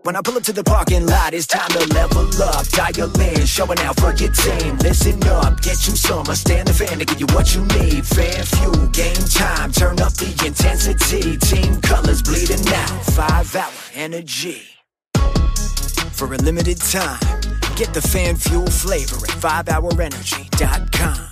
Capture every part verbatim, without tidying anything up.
When I pull up to the parking lot, it's time to level up. Dial in, showing out for your team. Listen up, get you some. I stand the fan to give you what you need. Fan fuel, game time, turn up the intensity. Team colors bleeding out, five hour energy. For a limited time, get the fan fuel flavor at five hour energy dot com.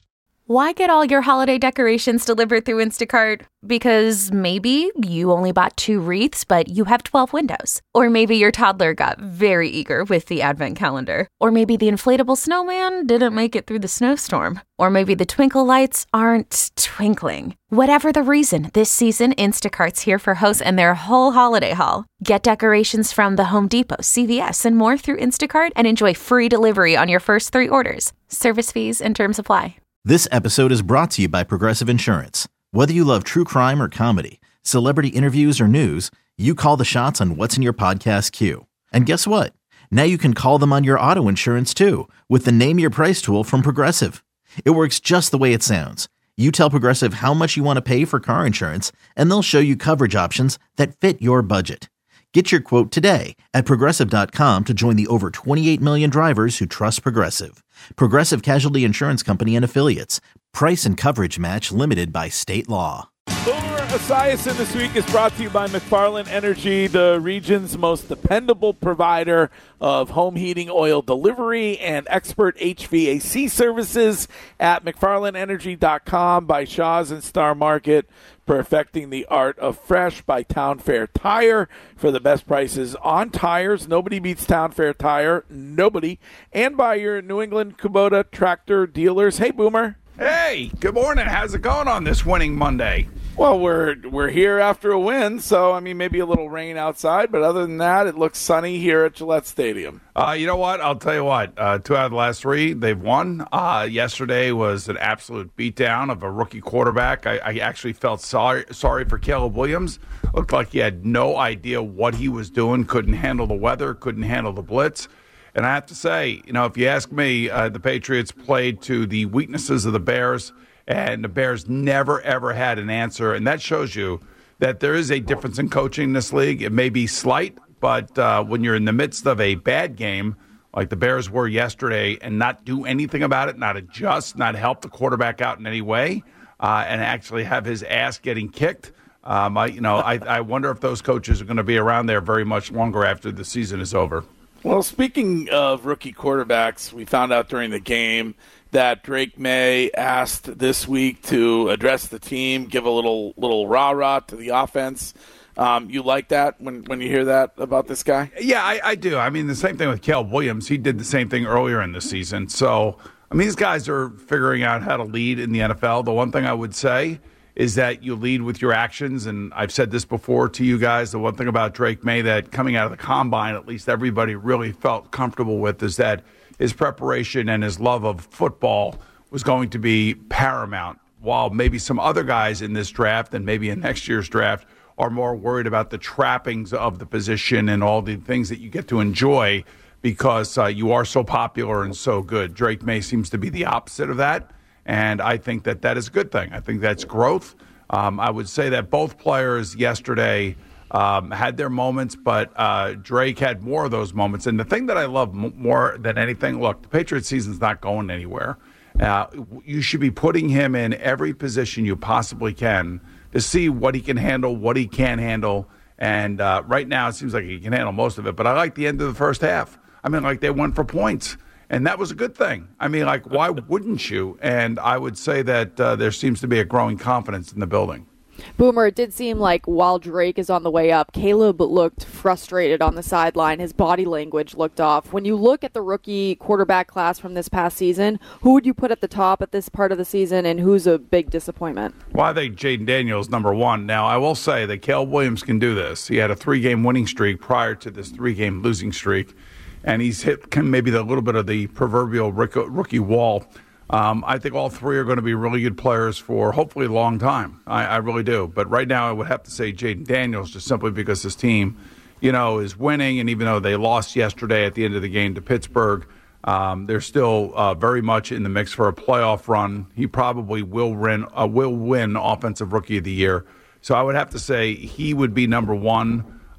Why get all your holiday decorations delivered through Instacart? Because maybe you only bought two wreaths, but you have twelve windows. Or maybe your toddler got very eager with the advent calendar. Or maybe the inflatable snowman didn't make it through the snowstorm. Or maybe the twinkle lights aren't twinkling. Whatever the reason, this season, Instacart's here for hosts and their whole holiday haul. Get decorations from the Home Depot, C V S, and more through Instacart and enjoy free delivery on your first three orders. Service fees and terms apply. This episode is brought to you by Progressive Insurance. Whether you love true crime or comedy, celebrity interviews or news, you call the shots on what's in your podcast queue. And guess what? Now you can call them on your auto insurance too with the Name Your Price tool from Progressive. It works just the way it sounds. You tell Progressive how much you want to pay for car insurance, and they'll show you coverage options that fit your budget. Get your quote today at Progressive dot com to join the over twenty-eight million drivers who trust Progressive. Progressive Casualty Insurance Company and Affiliates. Price and coverage match limited by state law. Boomer Esiason this week is brought to you by McFarland Energy, the region's most dependable provider of home heating oil delivery and expert H V A C services at McFarland Energy dot com, by Shaw's and Star Market, perfecting the art of fresh, by Town Fair Tire for the best prices on tires. Nobody beats Town Fair Tire. Nobody. And by your New England Kubota tractor dealers. Hey, Boomer. Hey, good morning. How's it going on this winning Monday? Well, we're we're here after a win, so, I mean, maybe a little rain outside, but other than that, it looks sunny here at Gillette Stadium. Uh, you know what? I'll tell you what. Uh, two out of the last three, they've won. Uh, yesterday was an absolute beatdown of a rookie quarterback. I, I actually felt sorry sorry for Caleb Williams. Looked like he had no idea what he was doing, couldn't handle the weather, couldn't handle the blitz. And I have to say, you know, if you ask me, uh, the Patriots played to the weaknesses of the Bears, and the Bears never, ever had an answer. And that shows you that there is a difference in coaching in this league. It may be slight, but uh, when you're in the midst of a bad game, like the Bears were yesterday, and not do anything about it, not adjust, not help the quarterback out in any way, uh, and actually have his ass getting kicked, um, I, you know, I, I wonder if those coaches are going to be around there very much longer after the season is over. Well, speaking of rookie quarterbacks, we found out during the game that Drake May asked this week to address the team, give a little little rah-rah to the offense. Um, you like that when, when you hear that about this guy? Yeah, I, I do. I mean, the same thing with Caleb Williams. He did the same thing earlier in the season. So, I mean, these guys are figuring out how to lead in the N F L. The one thing I would say is that you lead with your actions, and I've said this before to you guys, the one thing about Drake May that coming out of the combine, at least everybody really felt comfortable with, is that his preparation and his love of football was going to be paramount, while maybe some other guys in this draft and maybe in next year's draft are more worried about the trappings of the position and all the things that you get to enjoy because uh, you are so popular and so good. Drake May seems to be the opposite of that. And I think that that is a good thing. I think that's growth. Um, I would say that both players yesterday um, had their moments, but uh, Drake had more of those moments. And the thing that I love m- more than anything, look, the Patriots season's not going anywhere. Uh, you should be putting him in every position you possibly can to see what he can handle, what he can't handle. And uh, right now it seems like he can handle most of it. But I like the end of the first half. I mean, like they went for points. And that was a good thing. I mean, like, why wouldn't you? And I would say that uh, there seems to be a growing confidence in the building. Boomer, it did seem like while Drake is on the way up, Caleb looked frustrated on the sideline. His body language looked off. When you look at the rookie quarterback class from this past season, who would you put at the top at this part of the season, and who's a big disappointment? Well, I think Jaden Daniels number one. Now, I will say that Caleb Williams can do this. He had a three-game winning streak prior to this three-game losing streak. And he's hit maybe a little bit of the proverbial rookie wall. Um, I think all three are going to be really good players for hopefully a long time. I, I really do. But right now I would have to say Jaden Daniels, just simply because his team, you know, is winning. And even though they lost yesterday at the end of the game to Pittsburgh, um, they're still uh, very much in the mix for a playoff run. He probably will win, uh, will win Offensive Rookie of the Year. So I would have to say he would be number one.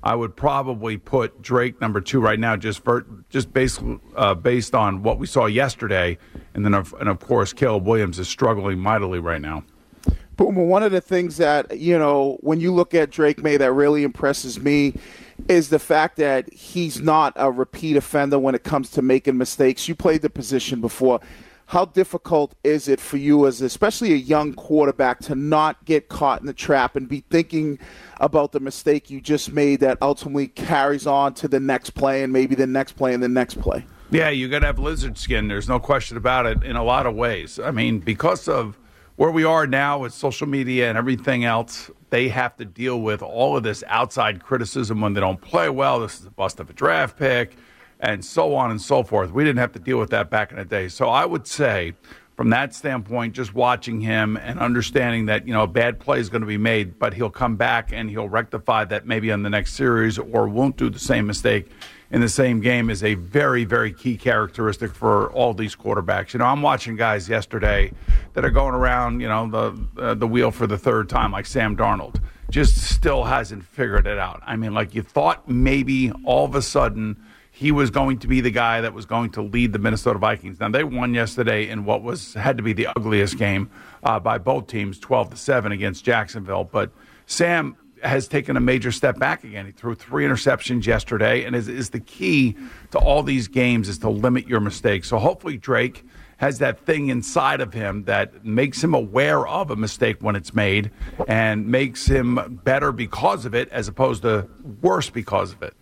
I would probably put Drake number two right now, just for, just based uh, based on what we saw yesterday, and then of, and of course Caleb Williams is struggling mightily right now. Boomer, one of the things that, you know, when you look at Drake May that really impresses me is the fact that he's not a repeat offender when it comes to making mistakes. You played the position before. How difficult is it for you, as especially a young quarterback, to not get caught in the trap and be thinking about the mistake you just made that ultimately carries on to the next play and maybe the next play and the next play? Yeah, you got to have lizard skin. There's no question about it in a lot of ways. I mean, because of where we are now with social media and everything else, they have to deal with all of this outside criticism when they don't play well. This is a bust of a draft pick, and so on and so forth. We didn't have to deal with that back in the day. So I would say, from that standpoint, just watching him and understanding that, you know, a bad play is going to be made, but he'll come back and he'll rectify that maybe on the next series, or won't do the same mistake in the same game, is a very, very key characteristic for all these quarterbacks. You know, I'm watching guys yesterday that are going around, you know, the uh, the wheel for the third time, like Sam Darnold. Just still hasn't figured it out. I mean, like, you thought maybe all of a sudden he was going to be the guy that was going to lead the Minnesota Vikings. Now, they won yesterday in what was had to be the ugliest game uh, by both teams, twelve to seven against Jacksonville. But Sam has taken a major step back again. He threw three interceptions yesterday, and is, is the key to all these games is to limit your mistakes. So hopefully Drake has that thing inside of him that makes him aware of a mistake when it's made and makes him better because of it, as opposed to worse because of it.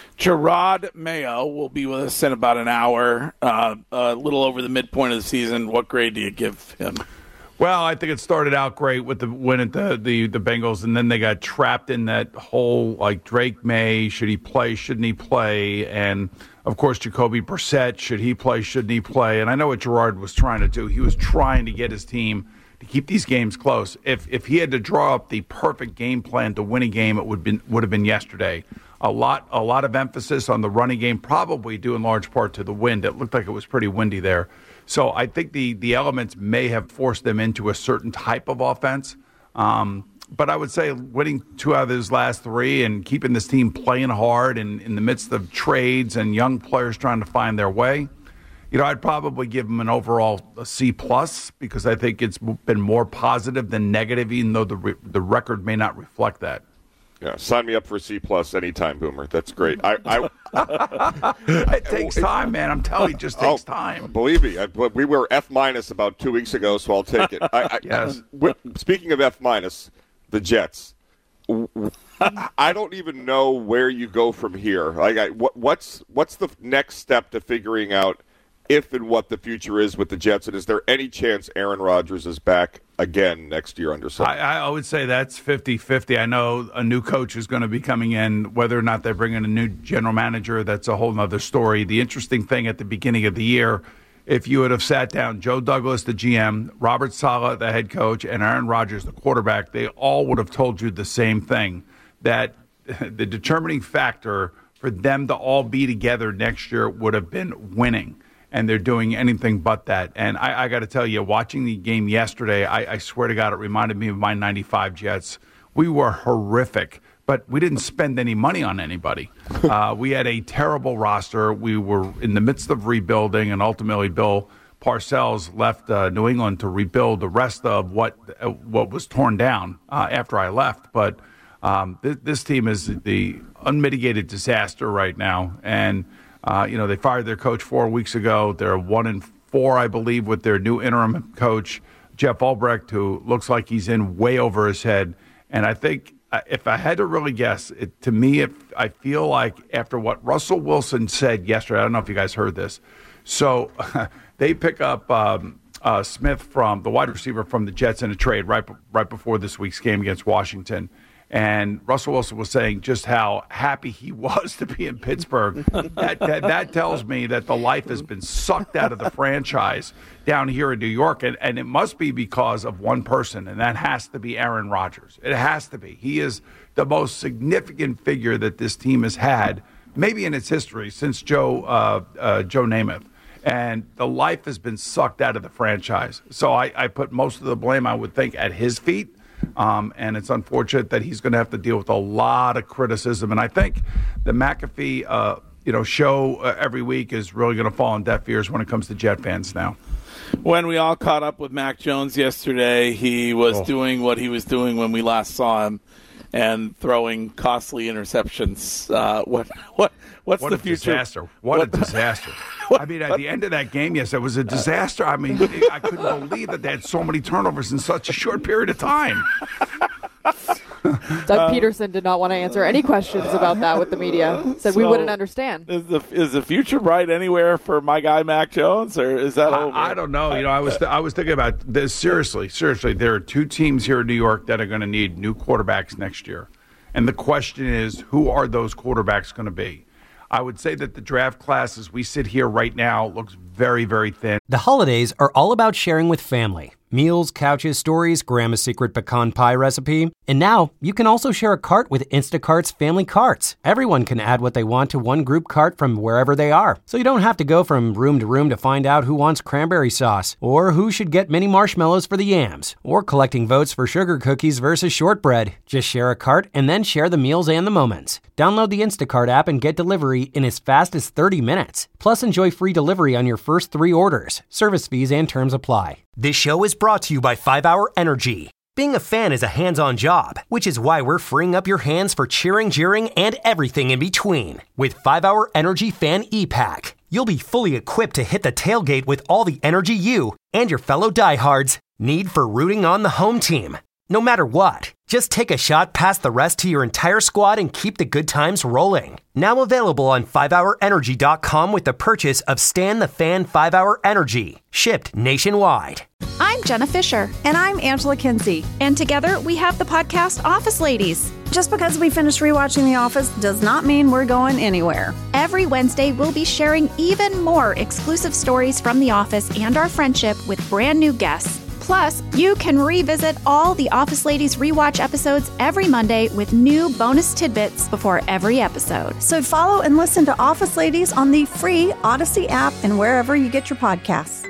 Jerod Mayo will be with us in about an hour, uh, a little over the midpoint of the season. What grade do you give him? Well, I think it started out great with the win at the, the, the Bengals, and then they got trapped in that whole, like, Drake May, should he play, shouldn't he play? And, of course, Jacoby Brissett, should he play, shouldn't he play? And I know what Gerard was trying to do. He was trying to get his team to keep these games close. If if he had to draw up the perfect game plan to win a game, it would been would have been yesterday. A lot a lot of emphasis on the running game, probably due in large part to the wind. It looked like it was pretty windy there. So I think the, the elements may have forced them into a certain type of offense. Um, but I would say winning two out of his last three and keeping this team playing hard and in the midst of trades and young players trying to find their way, you know, I'd probably give him an overall a C plus, because I think it's been more positive than negative, even though the re- the record may not reflect that. Yeah, sign me up for a C plus anytime, Boomer. That's great. I, I it takes time, man. I'm telling you, it just takes oh, time. Believe me, I, we were F minus about two weeks ago, so I'll take it. I, I, yes. I, speaking of F minus, the Jets. I don't even know where you go from here. Like, I, what, what's what's the next step to figuring out if and what the future is with the Jets, and is there any chance Aaron Rodgers is back again next year under center? I, I would say that's fifty-fifty. I know a new coach is going to be coming in. Whether or not they bring in a new general manager, that's a whole other story. The interesting thing at the beginning of the year, if you would have sat down Joe Douglas, the G M, Robert Saleh, the head coach, and Aaron Rodgers, the quarterback, they all would have told you the same thing, that the determining factor for them to all be together next year would have been winning. And they're doing anything but that. And I, I got to tell you, watching the game yesterday, I, I swear to God, it reminded me of my ninety-five Jets. We were horrific, but we didn't spend any money on anybody. Uh, we had a terrible roster. We were in the midst of rebuilding, and ultimately Bill Parcells left uh, New England to rebuild the rest of what uh, what was torn down uh, after I left. But um, th- this team is the unmitigated disaster right now, and Uh, you know, they fired their coach four weeks ago. They're one and four, I believe, with their new interim coach, Jeff Ulbrich, who looks like he's in way over his head. And I think uh, if I had to really guess, it, to me, if I feel like after what Russell Wilson said yesterday, I don't know if you guys heard this. So they pick up um, uh, Smith from the wide receiver from the Jets in a trade right right before this week's game against Washington. And Russell Wilson was saying just how happy he was to be in Pittsburgh. that, that, that tells me that the life has been sucked out of the franchise down here in New York. And, and it must be because of one person, and that has to be Aaron Rodgers. It has to be. He is the most significant figure that this team has had, maybe in its history, since Joe, uh, uh, Joe Namath. And the life has been sucked out of the franchise. So I, I put most of the blame, I would think, at his feet. Um, and it's unfortunate that he's going to have to deal with a lot of criticism. And I think the McAfee uh, you know, show uh, every week is really going to fall on deaf ears when it comes to Jet fans now. When we all caught up with Mac Jones yesterday, he was oh. doing what he was doing when we last saw him and throwing costly interceptions. Uh, what what what's what the a future? Disaster. What, what a disaster. What, I mean, at the end of that game, yes, it was a disaster. I mean, I couldn't believe that they had so many turnovers in such a short period of time. Doug uh, Peterson did not want to answer any questions about that with the media. Said so we wouldn't understand. Is the is the future bright anywhere for my guy Mac Jones, or is that over? I, I don't know. You know, I was th- I was thinking about this seriously. Seriously, there are two teams here in New York that are going to need new quarterbacks next year, and the question is, who are those quarterbacks going to be? I would say that the draft class, as we sit here right now, looks very, very thin. The holidays are all about sharing with family. Meals, couches, stories, Grandma's secret pecan pie recipe. And now you can also share a cart with Instacart's Family Carts. Everyone can add what they want to one group cart from wherever they are. So you don't have to go from room to room to find out who wants cranberry sauce, or who should get mini marshmallows for the yams, or collecting votes for sugar cookies versus shortbread. Just share a cart and then share the meals and the moments. Download the Instacart app and get delivery in as fast as thirty minutes. Plus, enjoy free delivery on your first three orders. Service fees and terms apply. This show is brought to you by five hour Energy. Being a fan is a hands-on job, which is why we're freeing up your hands for cheering, jeering, and everything in between. With five hour Energy Fan E-Pack, you'll be fully equipped to hit the tailgate with all the energy you and your fellow diehards need for rooting on the home team. No matter what, just take a shot past the rest to your entire squad and keep the good times rolling. Now available on five hour energy dot com with the purchase of Stan the Fan five hour Energy, shipped nationwide. I'm Jenna Fisher. And I'm Angela Kinsey. And together we have the podcast Office Ladies. Just because we finished rewatching The Office does not mean we're going anywhere. Every Wednesday, we'll be sharing even more exclusive stories from The Office and our friendship with brand new guests. Plus, you can revisit all the Office Ladies rewatch episodes every Monday with new bonus tidbits before every episode. So follow and listen to Office Ladies on the free Odyssey app and wherever you get your podcasts.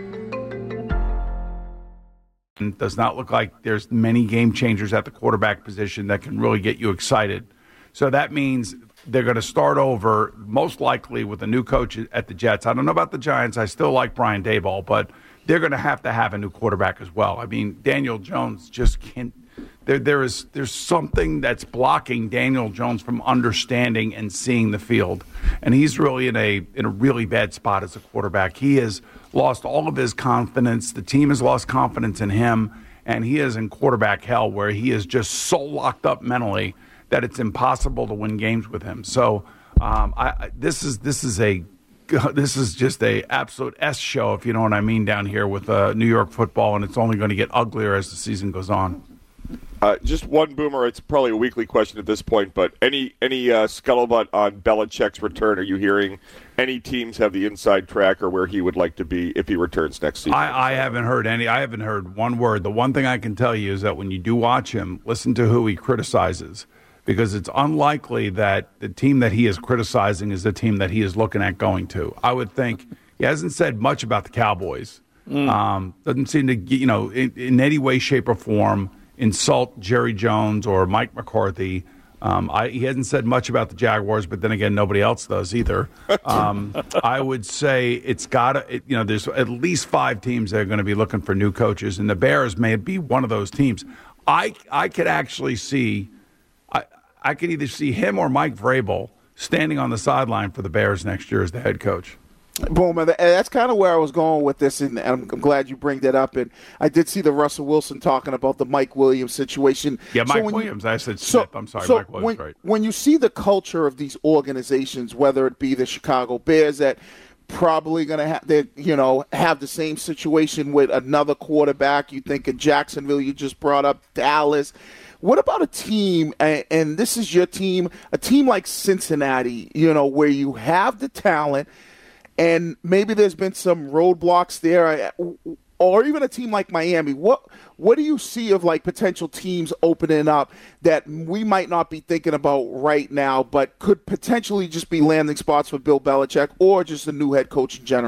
It does not look like there's many game changers at the quarterback position that can really get you excited. So that means they're going to start over, most likely with a new coach at the Jets. I don't know about the Giants. I still like Brian Daboll, but they're going to have to have a new quarterback as well. I mean, Daniel Jones just can't. There, there is there's something that's blocking Daniel Jones from understanding and seeing the field, and he's really in a in a really bad spot as a quarterback. He has lost all of his confidence. The team has lost confidence in him, and he is in quarterback hell, where he is just so locked up mentally that it's impossible to win games with him. So, um, I, this is this is a This is just a absolute S show, if you know what I mean, down here with uh, New York football, and it's only going to get uglier as the season goes on. Uh, just one, Boomer. It's probably a weekly question at this point, but any any uh, scuttlebutt on Belichick's return? Are you hearing any teams have the inside track or where he would like to be if he returns next season? I, I haven't heard any. I haven't heard one word. The one thing I can tell you is that when you do watch him, listen to who he criticizes, because it's unlikely that the team that he is criticizing is the team that he is looking at going to. I would think he hasn't said much about the Cowboys. Mm. Um, doesn't seem to, you know, in, in any way, shape, or form insult Jerry Jones or Mike McCarthy. Um, I, he hasn't said much about the Jaguars, but then again, nobody else does either. Um, I would say it's got to, it, you know, there's at least five teams that are going to be looking for new coaches, and the Bears may be one of those teams. I I could actually see. I could either see him or Mike Vrabel standing on the sideline for the Bears next year as the head coach. Boom, and that's kind of where I was going with this, and I'm glad you bring that up. And I did see the Russell Wilson talking about the Mike Williams situation. Yeah, Mike so Williams. You, I said so, Smith. I'm sorry, so Mike Williams. When, right. when you see the culture of these organizations, whether it be the Chicago Bears that probably going to have, they, you know, have the same situation with another quarterback. You think of Jacksonville. You just brought up Dallas. What about a team, and this is your team, a team like Cincinnati, you know, where you have the talent and maybe there's been some roadblocks there, or even a team like Miami? What what do you see of, like, potential teams opening up that we might not be thinking about right now but could potentially just be landing spots for Bill Belichick or just a new head coach in general?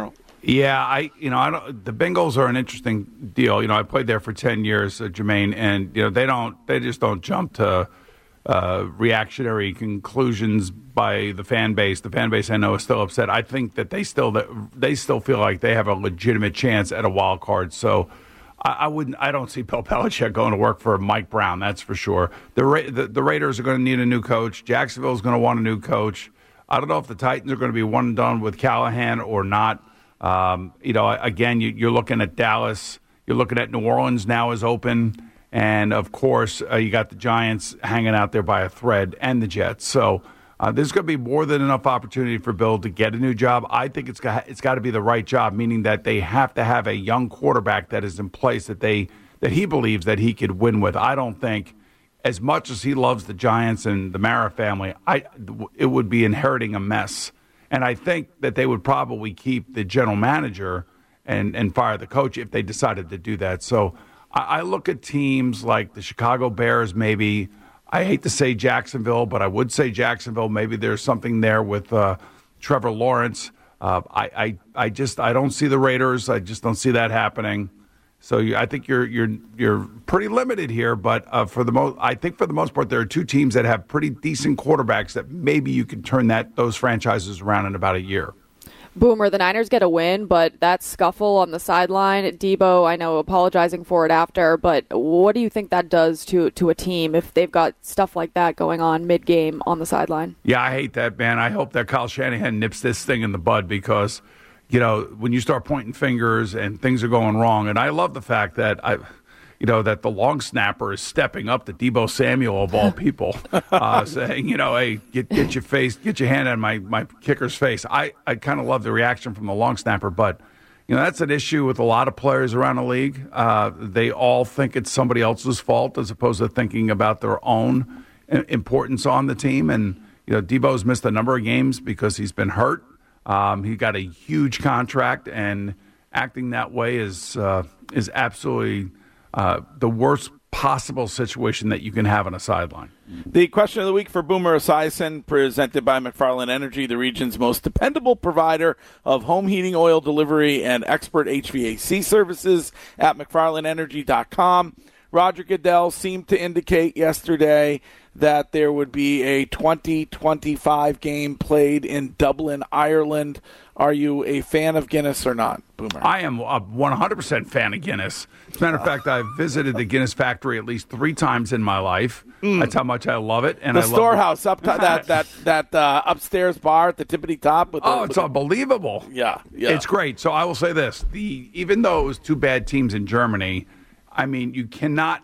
Yeah, I you know I don't. The Bengals are an interesting deal. You know, I played there for ten years, uh, Jermaine, and you know they don't they just don't jump to uh, reactionary conclusions by the fan base. The fan base I know is still upset. I think that they still that they still feel like they have a legitimate chance at a wild card. So I, I wouldn't. I don't see Bill Belichick going to work for Mike Brown. That's for sure. The Ra- the, the Raiders are going to need a new coach. Jacksonville is going to want a new coach. I don't know if the Titans are going to be one and done with Callahan or not. Um, you know, again, you, you're looking at Dallas. You're looking at New Orleans now is open. And, of course, uh, you got the Giants hanging out there by a thread and the Jets. So uh, there's going to be more than enough opportunity for Bill to get a new job. I think it's got, it's got to be the right job, meaning that they have to have a young quarterback that is in place that they that he believes that he could win with. I don't think, as much as he loves the Giants and the Mara family, I it would be inheriting a mess. And I think that they would probably keep the general manager and, and fire the coach if they decided to do that. So I, I look at teams like the Chicago Bears, maybe. I hate to say Jacksonville, but I would say Jacksonville. Maybe there's something there with uh, Trevor Lawrence. Uh, I, I, I just I don't see the Raiders. I just don't see that happening. So you, I think you're you're you're pretty limited here, but uh, for the most, I think for the most part, there are two teams that have pretty decent quarterbacks that maybe you can turn that those franchises around in about a year. Boomer, the Niners get a win, but that scuffle on the sideline, Debo, I know, apologizing for it after, but what do you think that does to to a team if they've got stuff like that going on mid-game on the sideline? Yeah, I hate that, man. I hope that Kyle Shanahan nips this thing in the bud because, you know, when you start pointing fingers and things are going wrong, and I love the fact that I, you know, that the long snapper is stepping up to Debo Samuel of all people, uh, saying, you know, hey, get get your face, get your hand on my my kicker's face. I, I kind of love the reaction from the long snapper, but you know that's an issue with a lot of players around the league. Uh, they all think it's somebody else's fault as opposed to thinking about their own importance on the team. And you know, Debo's missed a number of games because he's been hurt. Um, he got a huge contract, and acting that way is uh, is absolutely uh, the worst possible situation that you can have on a sideline. The question of the week for Boomer Esiason, presented by McFarland Energy, the region's most dependable provider of home heating, oil delivery, and expert H V A C services at mcfarland energy dot com. Roger Goodell seemed to indicate yesterday that there would be a twenty twenty-five game played in Dublin, Ireland. Are you a fan of Guinness or not, Boomer? I am a one hundred percent fan of Guinness. As a matter of fact, I've visited the Guinness factory at least three times in my life. Mm. That's how much I love it. And the I storehouse, love up to that that that uh, upstairs bar at the tippity top. With the, oh, it's with unbelievable. The, yeah, yeah, it's great. So I will say this: the even though it was two bad teams in Germany, I mean, you cannot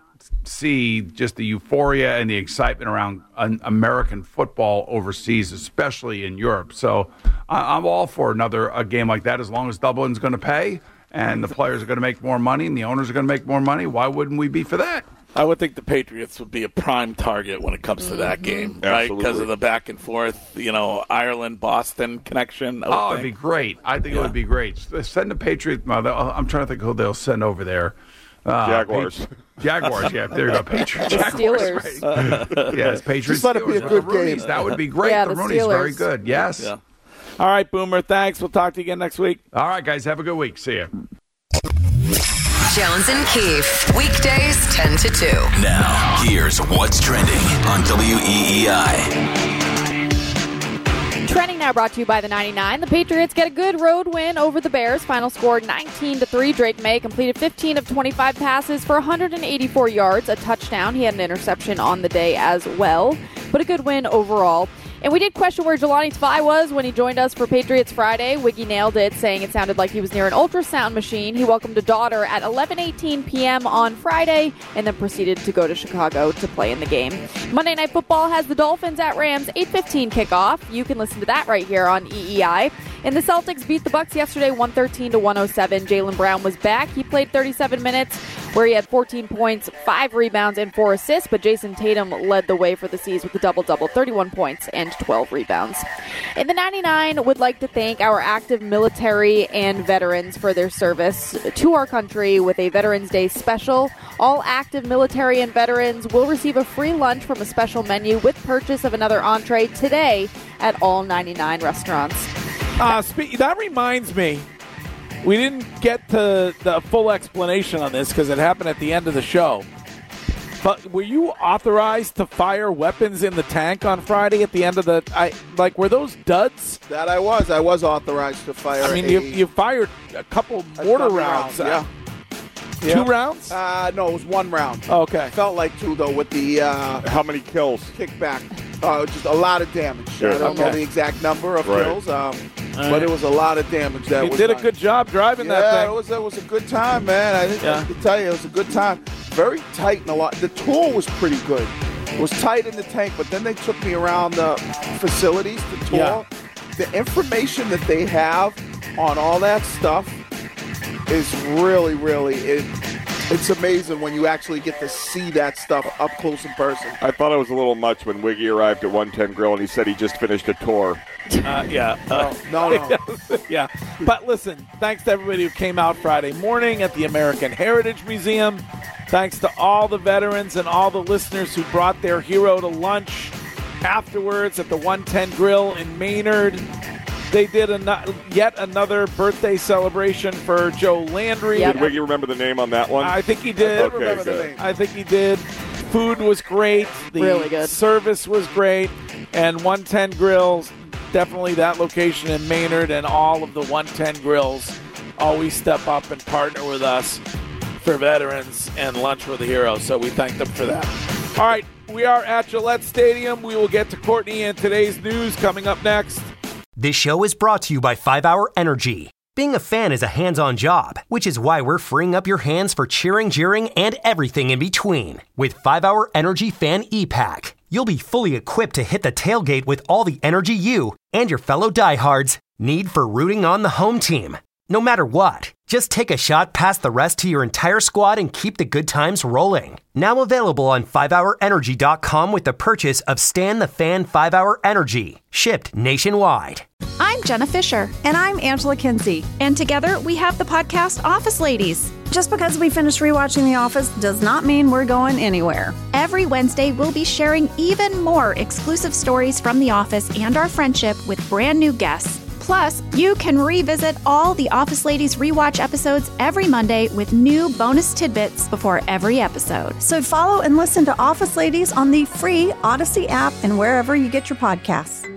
see just the euphoria and the excitement around American football overseas, especially in Europe. So I'm all for another a game like that as long as Dublin's going to pay and the players are going to make more money and the owners are going to make more money. Why wouldn't we be for that? I would think the Patriots would be a prime target when it comes to that game, mm-hmm. right? Because of the back and forth, you know, Ireland-Boston connection. Oh, think. It'd be great. I think yeah. it would be great. Send the Patriots. I'm trying to think who they'll send over there. Uh, Jaguars. Patri- Jaguars, yeah. There you go. Patriots. The Jaguars. Steelers. Right. Yes, Patriots. Just let it be a good game. That would be great. Yeah, the, the Rooney's Steelers. very good. Yes. Yeah. All right, Boomer. Thanks. We'll talk to you again next week. All right, guys. Have a good week. See you. Jones and Keefe, weekdays ten to two. Now, here's what's trending on W E E I. Trending now brought to you by the ninety-nine. The Patriots get a good road win over the Bears. Final score nineteen to three. Drake May completed fifteen of twenty-five passes for one hundred eighty-four yards, a touchdown. He had an interception on the day as well, but a good win overall. And we did question where Jelani Tavai was when he joined us for Patriots Friday. Wiggy nailed it, saying it sounded like he was near an ultrasound machine. He welcomed a daughter at eleven eighteen p.m. on Friday and then proceeded to go to Chicago to play in the game. Monday Night Football has the Dolphins at Rams, eight fifteen kickoff. You can listen to that right here on E E I. And the Celtics beat the Bucks yesterday one thirteen to one oh seven. Jaylen Brown was back. He played thirty-seven minutes where he had fourteen points, five rebounds, and four assists. But Jason Tatum led the way for the C's with a double-double, thirty-one points and twelve rebounds. And the ninety-nine would like to thank our active military and veterans for their service to our country with a Veterans Day special. All active military and veterans will receive a free lunch from a special menu with purchase of another entree today at all ninety-nine restaurants. Uh, spe- that reminds me, we didn't get to the full explanation on this because it happened at the end of the show. But were you authorized to fire weapons in the tank on Friday at the end of the I like were those duds? That I was. I was authorized to fire. I mean, a, you, you fired a couple mortar rounds. rounds. Yeah. Two yeah. rounds? Uh, no, it was one round. Oh, okay. Felt like two, though, with the uh, How many kills? kickback. Uh, just a lot of damage. Sure. I don't Okay. know the exact number of Right. kills, um, right. but it was a lot of damage. That You was did a done. good job driving Yeah, that it thing. was, it was a good time, man. I, think Yeah. I can tell you, it was a good time. Very tight and a lot. The tour was pretty good. It was tight in the tank, but then they took me around the facilities to tour. Yeah. The information that they have on all that stuff is really, really it. It's amazing when you actually get to see that stuff up close in person. I thought it was a little much when Wiggy arrived at one ten Grill and he said he just finished a tour. Uh, yeah. Uh, No, no. yeah. But listen, thanks to everybody who came out Friday morning at the American Heritage Museum. Thanks to all the veterans and all the listeners who brought their hero to lunch afterwards at the one ten Grill in Maynard. They did an- yet another birthday celebration for Joe Landry. Yep. Did Wiggy remember the name on that one? I think he did. Okay, remember the good. name. I think he did. Food was great. The Really good. service was great. And one ten Grills, definitely that location in Maynard, and all of the one ten Grills always step up and partner with us for veterans and Lunch with a Hero. So we thank them for that. All right, we are at Gillette Stadium. We will get to Courtney and today's news coming up next. This show is brought to you by five hour Energy. Being a fan is a hands-on job, which is why we're freeing up your hands for cheering, jeering, and everything in between. With five hour Energy Fan E-Pack, you'll be fully equipped to hit the tailgate with all the energy you and your fellow diehards need for rooting on the home team. No matter what, just take a shot past the rest to your entire squad and keep the good times rolling. Now available on five hour energy dot com with the purchase of Stan the Fan five hour Energy, shipped nationwide. I'm Jenna Fisher. And I'm Angela Kinsey. And together we have the podcast Office Ladies. Just because we finished rewatching The Office does not mean we're going anywhere. Every Wednesday, we'll be sharing even more exclusive stories from The Office and our friendship with brand new guests. Plus, you can revisit all the Office Ladies rewatch episodes every Monday with new bonus tidbits before every episode. So follow and listen to Office Ladies on the free Odyssey app and wherever you get your podcasts.